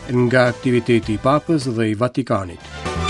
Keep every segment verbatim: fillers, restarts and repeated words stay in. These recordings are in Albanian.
nga aktiviteti i Papës dhe i Vatikanit.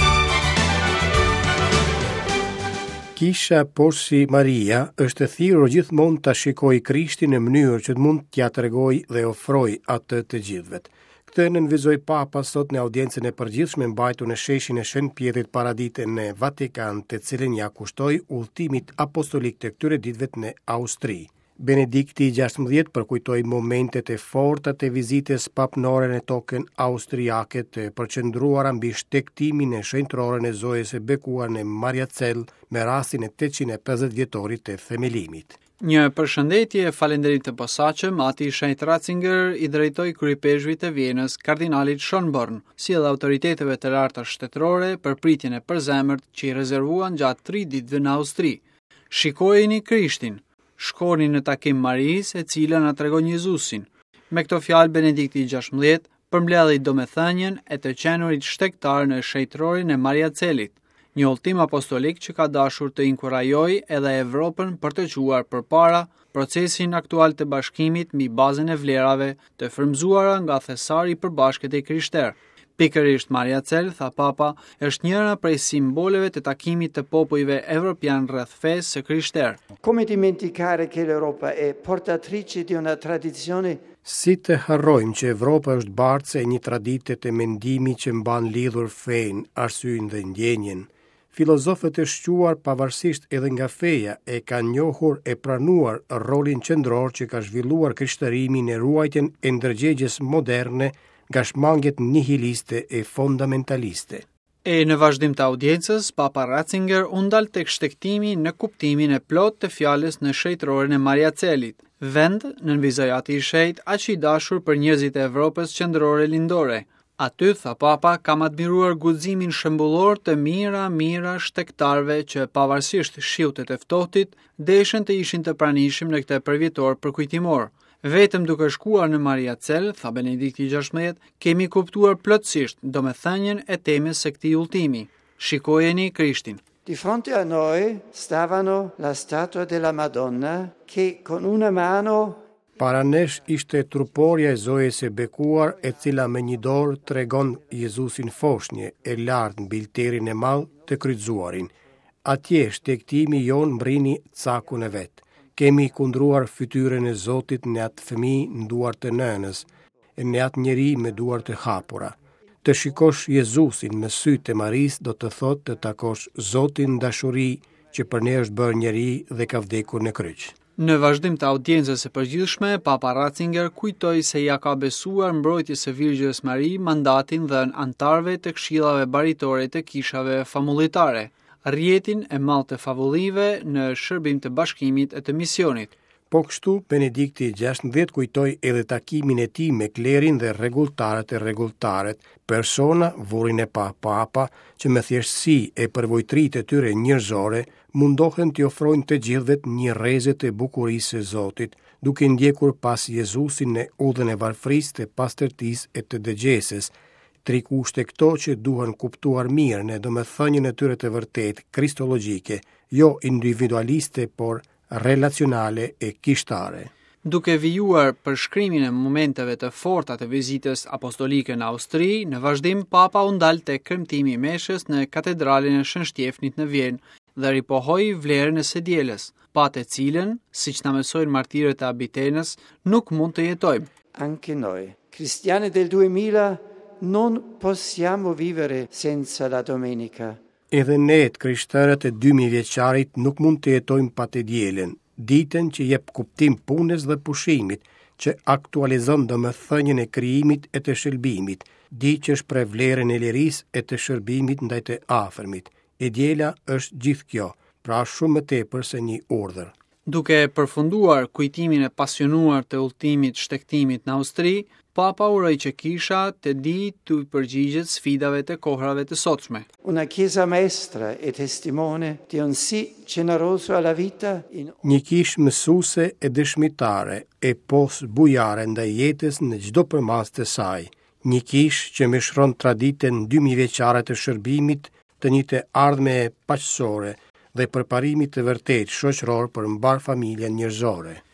Kisha Porsi Maria është e thirrur gjithmonë ta shikojë Krishtin në mënyrë që të mund t'ia tregojë dhe ofrojë atë të gjithëve. Këtë nënvizoi Papa sot në audiencën e përgjithshme mbajtur në sheshin e Shenjtë Pjetrit Paradite në Vatikan, të cilën ja kushtoi udhëtimit apostolik të këtyre ditëve në Austri. Benedikti i gjashtëmbëdhjetë përkujtoi momentet e forta të vizitës papnore në tokën austriake të përqendruara mbi shtektimin e shenjtërore në Zojës së bekuar në Mariacell me rastin e tetëqind e pesëdhjetë vjetorit të themelimit. Një përshëndetje falënderim të posaçëm, ati Shenjt Ratzinger i drejtoi kryepeshëve të Vienës kardinalit Schönborn, si edhe autoriteteve të larta shtetërore për pritjen e përzemërt që i rezervuan gjatë tri ditëve në Austri. Shikojeni Krishtin. Shkoni në takim Maris, e cila na tregon Jezusin. Me këto fjalë Benedikti i gjashtëmbëdhjetë përmbledhi domethënien e të qenurit shtektar në shenjtërorin e Mariacellit, një udhtim apostolik që ka dashur të inkurajojë edhe Evropën për të quar përpara procesin aktual të bashkimit mbi bazën e vlerave të frymëzuara nga thesari i përbashkët e krishterë. Pikërisht Mariacell, tha Papa, është njëra prej simboleve të takimit të popujve evropian rreth fesë së krishterë. Come dimenticare che l'Europa è portatrice di una tradizione? Si të harrojmë që Evropa është bartëse e një tradite të mendimit që mban lidhur fenë, arsyeën dhe ndjenjen. Filozofët e shquar pavarësisht edhe nga feja e kanë njohur e pranuar rolin qendror që ka zhvilluar krishterimi në ruajtjen e ndërgjegjes moderne nga shmangjet nihiliste e fundamentaliste. E në vazhdim të audiencës, Papa Ratzinger u ndal tek shtektimi në kuptimin e plot të fjalës në shenjtërorin e Mariacellit, vend nënvizoi ati i shenjtë aq i dashur për njerëzit e Evropës qendrore lindore. Aty, tha Papa, kam admiruar guximin shembullor të mira mira shtektarëve që pavarësisht shiut të ftohtit deshen të ishin të pranishëm në këtë përvjetor përkujtimor. Vetëm duke shkuar në Mariacell, tha Benedikti i gjashtëmbëdhjetë, kemi kuptuar plotësisht domethënien e temës së këtij udhëtimi. Shikojeni Krishtin. Di fronte a noi stavano la statua della Madonna che con una mano Para nesh ishte truporja e Zojës së bekuar, e cila me një dorë tregon Jezusin foshnje e lartë mbi lterin e madh të kryqëzuarin. Atje shtektimi jon mbrini cakun e vet. Kemi kundruar fytyrën e Zotit në atë fëmijë në duart të nënës, e në atë njeri me duart të hapura. Të shikosh Jezusin me sytë e Maris do të thotë të takosh Zotin dashuri që për ne është bërë njeri dhe ka vdekur në kryq. Në vazhdim të audiencës së përgjithshme, Papa Ratzinger kujtoi se ja ka besuar mbrojtjes së Virgjës Mari mandatin dhënë antarëve të këshillave baritore të kishave famullitare, rrjetin e madh të favullive në shërbim të bashkimit e të misionit. Po kështu, Benedikti i gjashtëmbëdhjetë kujtoi edhe takimin e tij me klerin dhe rregulltarët e rregulltarët, persona vurin e pa papa që me thjeshtësi e përvojtritë e tyre njerëzore mundohen t'i ofrojnë të gjithëve një rrezë të bukurisë së Zotit, duke ndjekur pas Jezusin në udhën e varfrisë, të pastërtisë e të dëgjesës. Tri kushte këto që duhen kuptuar mirë në domethënien e tyre të vërtetë kristologjike, jo individualiste, por relacionale e kishtare. Duke vijuar përshkrimin e momenteve të forta të vizitës apostolike në Austri, në vazhdim Papa u ndal tek kremtimi i meshës në katedralin e Shën Shtjefnit në Vjenë dhe ripohoi vlerën e së dielës, pa të cilën, siç na mësojnë martirët e Abitenës, nuk mund të jetojmë. Anche noi, cristiani del duemila, non possiamo vivere senza la domenica. Edhe ne, krishterët e dy mijë vjeçarit, nuk mund të jetojmë pa të dielën, ditën që jep kuptim punës dhe pushimit, që aktualizon domethënien e krijimit e të shëlbimit, ditë që shpreh vlerën e lirisë e të shërbimit ndaj të afërmit. E diela është gjithë kjo, pra shumë më tepër se një urdhër. Duke përfunduar kujtimin e pasionuar të udhëtimit shtektimit në Austri, Papa uroi që kisha të di të përgjigjet sfidave të kohrave të sotshme. Una chiesa maestra e testimone di un sì generoso alla vita. In... Një kishë mësuese e dëshmitare e pos bujare ndaj jetës në çdo përmas të saj. Një kishë që mishron traditën dy mijë vjeçare të shërbimit, të një të ardhme paqësore dhe përparimit të vërtet shoqëror për mbar familjen njerëzore.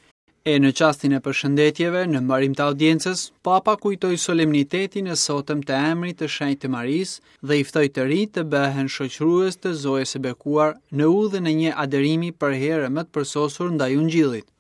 E në qastin e përshëndetjeve, në mbarim të audiencës, Papa kujtoi solemnitetin e sotëm të emrit të Shenjtë Marisë dhe i ftoi të rinj të bëhen shoqërues të Zojës së Bekuar në udhën e një aderimi për herë më të përsosur ndaj Ungjillit.